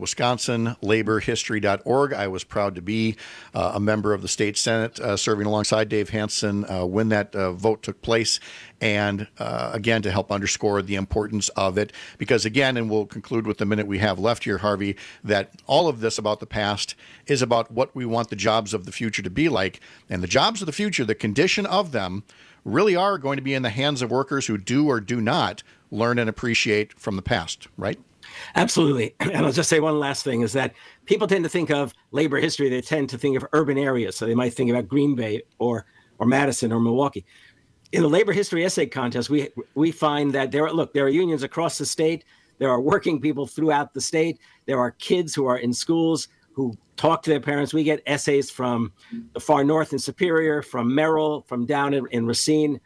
wisconsinlaborhistory.org. I was proud to be a member of the state Senate serving alongside Dave Hansen when that vote took place. And again, to help underscore the importance of it, because again, and we'll conclude with the minute we have left here, Harvey, that all of this about the past is about what we want the jobs of the future to be like. And the jobs of the future, the condition of them, really are going to be in the hands of workers who do or do not learn and appreciate from the past, right?
Absolutely. And I'll just say one last thing is that people tend to think of labor history. They tend to think of urban areas. So they might think about Green Bay or Madison or Milwaukee. In the labor history essay contest, we find that there are unions across the state. There are working people throughout the state. There are kids who are in schools who talk to their parents. We get essays from the far north in Superior, from Merrill, from down in Racine.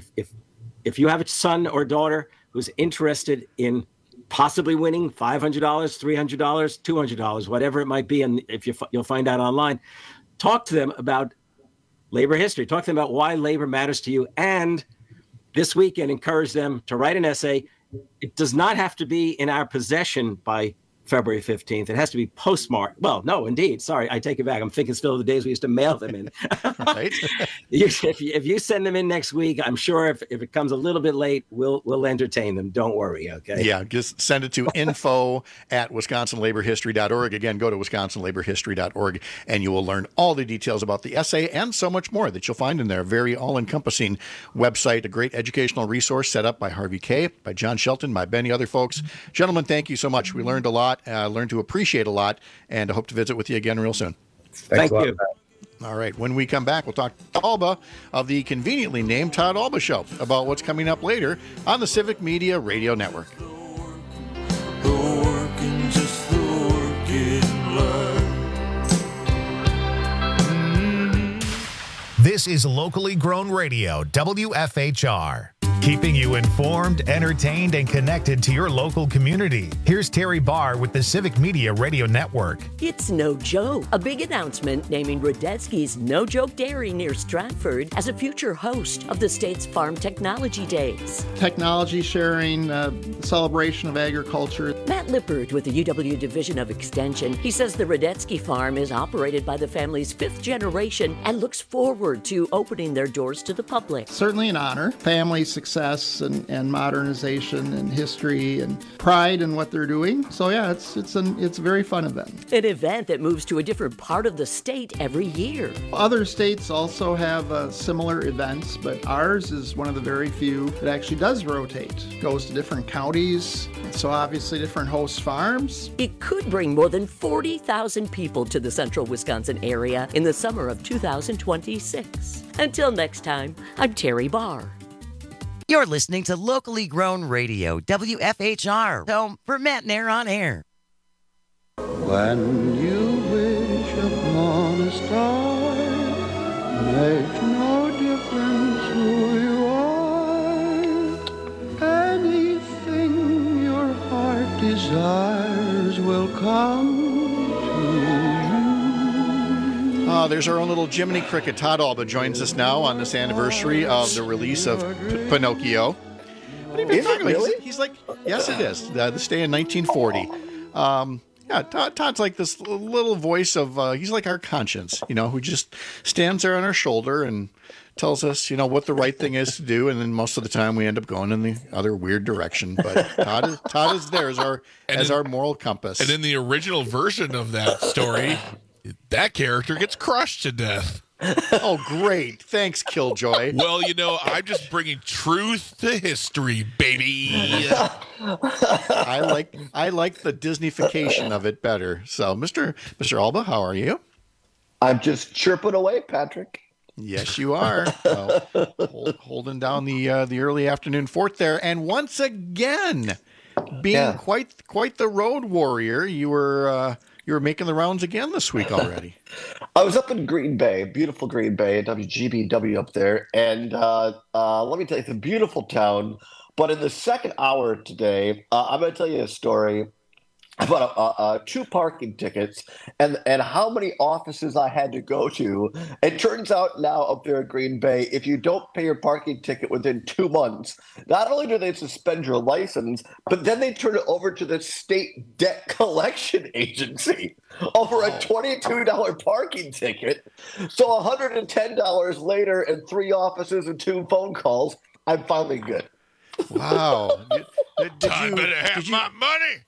If you have a son or daughter who's interested in possibly winning $500, $300, $200, whatever it might be, and you'll find out online, talk to them about labor history. Talk to them about why labor matters to you. And this weekend, encourage them to write an essay. It does not have to be in our possession by February 15th. It has to be postmarked. Well, no, indeed. Sorry, I take it back. I'm thinking still of the days we used to mail them in.
Right.
If you send them in next week, I'm sure if it comes a little bit late, we'll entertain them. Don't worry, okay?
Yeah, just send it to info@wisconsinlaborhistory.org. Again, go to wisconsinlaborhistory.org, and you will learn all the details about the essay and so much more that you'll find in there. Very all-encompassing website, a great educational resource set up by Harvey Kaye, by John Shelton, by many other folks. Gentlemen, thank you so much. We learned a lot. Learn to appreciate a lot, and I hope to visit with you again real soon.
Thank you.
All right. When we come back, we'll talk to Alba of the conveniently named Todd Alba Show about what's coming up later on the Civic Media Radio Network.
This is locally grown radio, WFHR. keeping you informed, entertained, and connected to your local community. Here's Terry Barr with the Civic Media Radio Network.
It's no joke. A big announcement naming Radetzky's No Joke Dairy near Stratford as a future host of the state's Farm Technology Days.
Technology sharing, celebration of agriculture.
Matt Lippard with the UW Division of Extension. He says the Radetzky farm is operated by the family's 5th generation and looks forward to opening their doors to the public.
Certainly an honor. Family success and modernization and history and pride in what they're doing. So yeah, it's a very fun event.
An event that moves to a different part of the state every year.
Other states also have similar events, but ours is one of the very few that actually does rotate. Goes to different counties, so obviously different host farms.
It could bring more than 40,000 people to the central Wisconsin area in the summer of 2026. Until next time, I'm Terry Barr.
You're listening to Locally Grown Radio, WFHR, home for Matt Nair on Air.
When you wish upon a star, makes no difference who you are. Anything your heart desires will come to
There's our own little Jiminy Cricket. Todd Alba joins us now on this anniversary of the release of Pinocchio. What are you talking about?
Really?
He's like, yes, it is. This day in 1940. Yeah, Todd's like this little voice of, he's like our conscience, who just stands there on our shoulder and tells us, what the right thing is to do. And then most of the time we end up going in the other weird direction. But Todd is there as our moral compass.
And in the original version of that story, that character gets crushed to death.
Oh, great. Thanks, Killjoy.
Well, I'm just bringing truth to history, baby.
I like the Disneyfication of it better. So, Mr. Alba, how are you?
I'm just chirping away, Patrick.
Yes, you are. Holding down the early afternoon fort there, and once again, being quite the road warrior. You were making the rounds again this week already.
I was up in Green Bay, beautiful Green Bay, WGBW up there. And let me tell you, it's a beautiful town. But in the second hour today, I'm going to tell you a story about 2 parking tickets and how many offices I had to go to. It turns out now up there in Green Bay, if you don't pay your parking ticket within 2 months, not only do they suspend your license, but then they turn it over to the state debt collection agency over a $22 parking ticket. So $110 later and 3 offices and 2 phone calls, I'm finally good.
Wow.
I better have my money.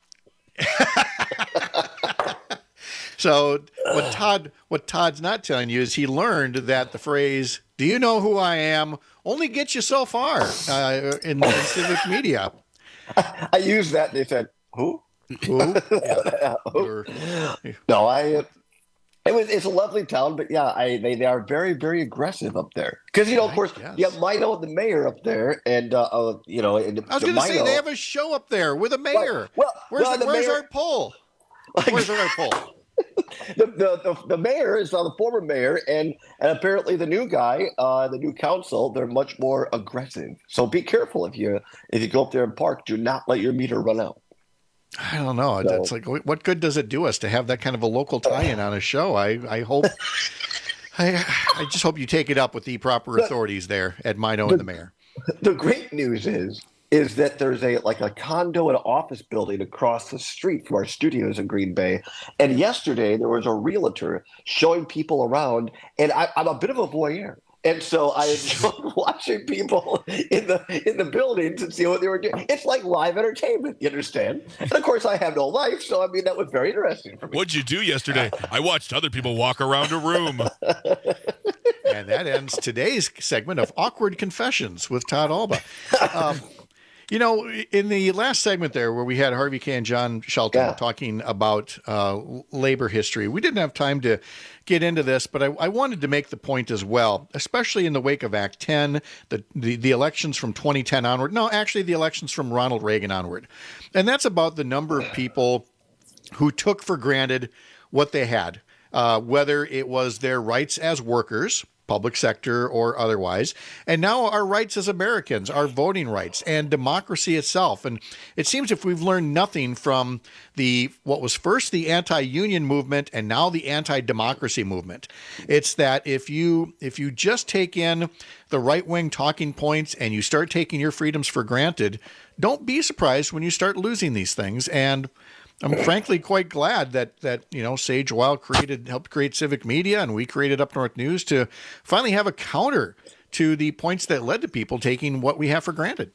So what Todd's not telling you is he learned that the phrase "Do you know who I am?" only gets you so far in civic media.
I used that. And they said, "Who?"
Yeah.
No, it's a lovely town, but yeah, they are very, very aggressive up there because of course you have Mino and the mayor up there, and I was going to
say they have a show up there with a mayor. Where's our poll? Where's our poll?
The mayor is the former mayor, and apparently the new guy, the new council, they're much more aggressive. So be careful if you go up there and park. Do not let your meter run out.
I don't know. So, it's like, what good does it do us to have that kind of a local tie-in on a show? I hope. I just hope you take it up with the proper authorities there at Mino and the mayor.
The great news is that there's a condo and office building across the street from our studios in Green Bay. And yesterday there was a realtor showing people around, and I'm a bit of a voyeur. And so I enjoyed watching people in the buildings and see what they were doing. It's like live entertainment, you understand? And of course I have no life, so that was very interesting for me.
What'd you do yesterday? I watched other people walk around a room.
And that ends today's segment of Awkward Confessions with Todd Alba. In the last segment there where we had Harvey K. and John Shelton talking about labor history, we didn't have time to get into this, but I wanted to make the point as well, especially in the wake of Act 10, the elections from 2010 onward. No, actually the elections from Ronald Reagan onward. And that's about the number of people who took for granted what they had, whether it was their rights as workers, public sector or otherwise, and now our rights as Americans, our voting rights and democracy itself. And it seems if we've learned nothing from what was first the anti-union movement and now the anti-democracy movement, it's that if you just take in the right-wing talking points and you start taking your freedoms for granted, don't be surprised when you start losing these things. And I'm frankly quite glad that Sage Weil helped create Civic Media, and we created Up North News to finally have a counter to the points that led to people taking what we have for granted.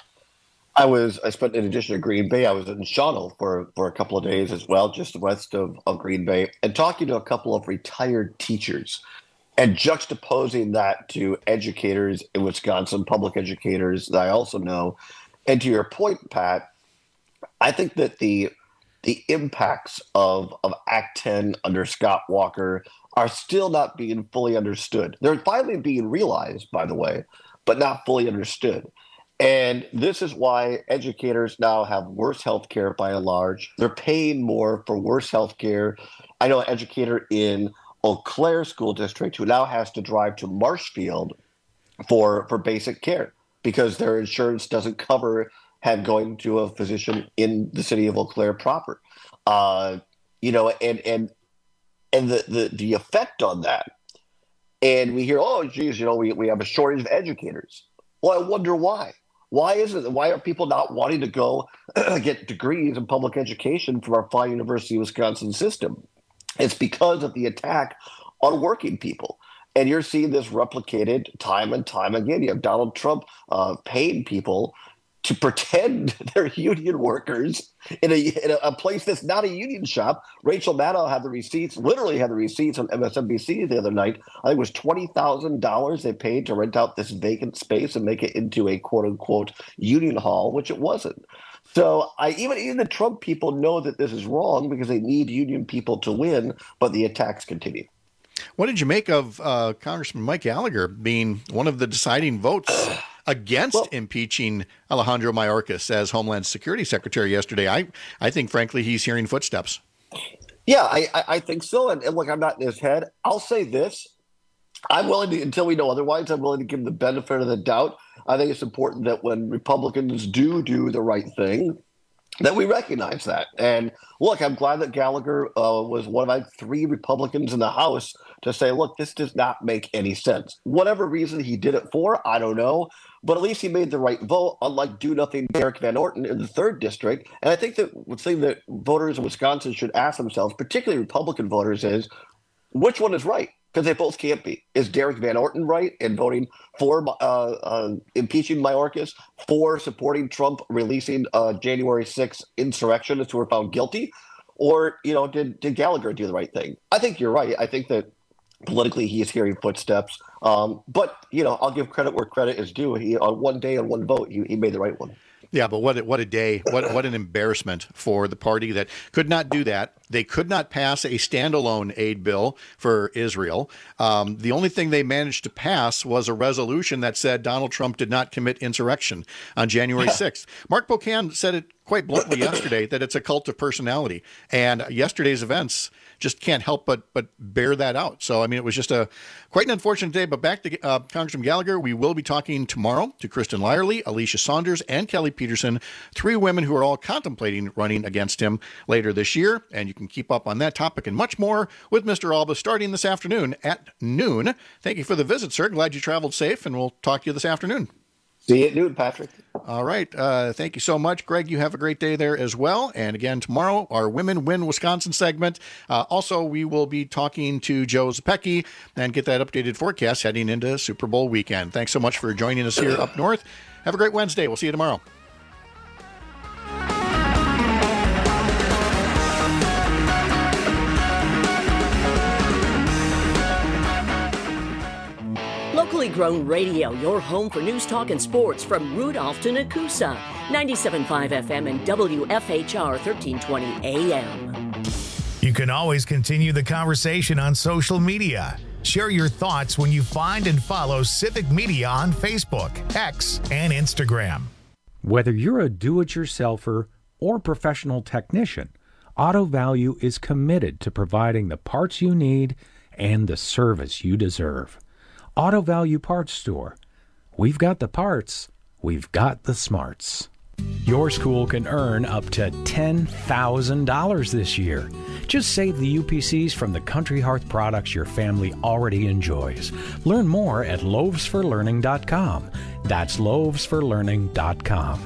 I spent, in addition to Green Bay, I was in Shawano for a couple of days as well, just west of Green Bay, and talking to a couple of retired teachers and juxtaposing that to educators in Wisconsin, public educators that I also know. And to your point, Pat, I think that the impacts of Act 10 under Scott Walker are still not being fully understood. They're finally being realized, by the way, but not fully understood. And this is why educators now have worse health care by and large. They're paying more for worse health care. I know an educator in Eau Claire School District who now has to drive to Marshfield for basic care because their insurance doesn't cover going to a physician in the city of Eau Claire proper. And the effect on that. And we hear, oh, geez, we have a shortage of educators. Well, I wonder why. Why are people not wanting to go get degrees in public education from our fine University of Wisconsin system? It's because of the attack on working people. And you're seeing this replicated time and time again. You have Donald Trump paying people to pretend they're union workers in a place that's not a union shop. Rachel Maddow had the receipts on MSNBC the other night. I think it was $20,000 they paid to rent out this vacant space and make it into a quote-unquote union hall, which it wasn't. So even the Trump people know that this is wrong because they need union people to win, but the attacks continue.
What did you make of Congressman Mike Gallagher being one of the deciding votes against impeaching Alejandro Mayorkas as Homeland Security Secretary yesterday? I think, frankly, he's hearing footsteps.
Yeah, I think so. And look, I'm not in his head. I'll say this. I'm willing to, until we know otherwise, I'm willing to give the benefit of the doubt. I think it's important that when Republicans do the right thing, that we recognize that. And look, I'm glad that Gallagher was one of 3 Republicans in the House to say, look, this does not make any sense. Whatever reason he did it for, I don't know. But at least he made the right vote, unlike do-nothing Derek Van Orton in the 3rd district. And I think that the thing that voters in Wisconsin should ask themselves, particularly Republican voters, is which one is right? Because they both can't be. Is Derek Van Orton right in voting for impeaching Mayorkas, for supporting Trump releasing January 6th insurrectionists who were found guilty? Or, did Gallagher do the right thing? I think you're right. I think that politically he is hearing footsteps. But, I'll give credit where credit is due. He, on one day, on one vote, he made the right one.
Yeah, but what a day, what an embarrassment for the party that could not do that. They could not pass a standalone aid bill for Israel. The only thing they managed to pass was a resolution that said Donald Trump did not commit insurrection on January 6th. Mark Bocan said it quite bluntly yesterday that it's a cult of personality. And yesterday's events just can't help but bear that out. So, I mean, it was just quite an unfortunate day. But back to Congressman Gallagher, we will be talking tomorrow to Kristen Lyerly, Alicia Saunders, and Kelly Peterson, 3 women who are all contemplating running against him later this year. And you can keep up on that topic and much more with Mr. Alba starting this afternoon at noon. Thank you for the visit, sir. Glad you traveled safe, and we'll talk to you this afternoon.
See you at noon, Patrick. All
right. Thank you so much, Greg. You have a great day there as well. And again, tomorrow, our Women Win Wisconsin segment. Also, we will be talking to Joe Zepecki and get that updated forecast heading into Super Bowl weekend. Thanks so much for joining us here up north. Have a great Wednesday. We'll see you tomorrow.
Locally grown radio, your home for news, talk, and sports from Rudolph to Nakusa. 97.5 FM and WFHR 1320 AM.
You can always continue the conversation on social media. Share your thoughts when you find and follow Civic Media on Facebook, X, and Instagram.
Whether you're a do-it-yourselfer or professional technician, Auto Value is committed to providing the parts you need and the service you deserve. Auto Value Parts Store. We've got the parts, we've got the smarts. Your school can earn up to $10,000 this year. Just save the UPCs from the Country Hearth products your family already enjoys. Learn more at loavesforlearning.com. That's loavesforlearning.com.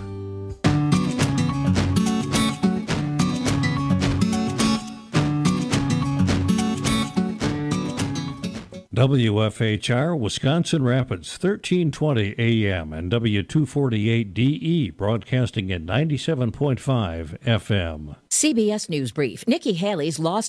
WFHR, Wisconsin Rapids, 1320 AM and W248DE, broadcasting at 97.5 FM.
CBS News Brief. Nikki Haley's lost